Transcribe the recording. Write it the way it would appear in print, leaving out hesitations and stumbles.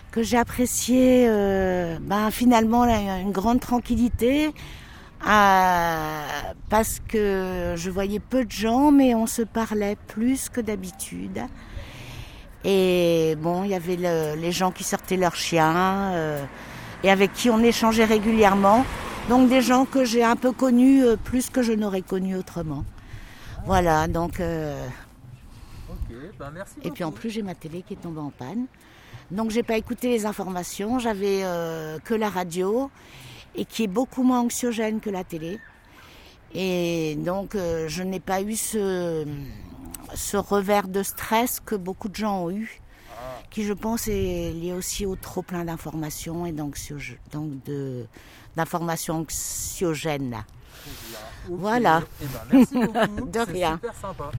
que j'ai apprécié finalement une grande tranquillité parce que je voyais peu de gens, mais on se parlait plus que d'habitude. Et bon, il y avait les gens qui sortaient leurs chiens et avec qui on échangeait régulièrement. Donc des gens que j'ai un peu connus plus que je n'aurais connus autrement. Voilà, donc... Ok, merci beaucoup. Et puis en plus, j'ai ma télé qui est tombée en panne. Donc j'ai pas écouté les informations, j'avais que la radio et qui est beaucoup moins anxiogène que la télé. Et donc je n'ai pas eu ce revers de stress que beaucoup de gens ont eu, qui je pense est lié aussi au trop plein d'informations et d'informations anxiogènes. Okay. Voilà. Merci beaucoup. De rien. C'est super sympa.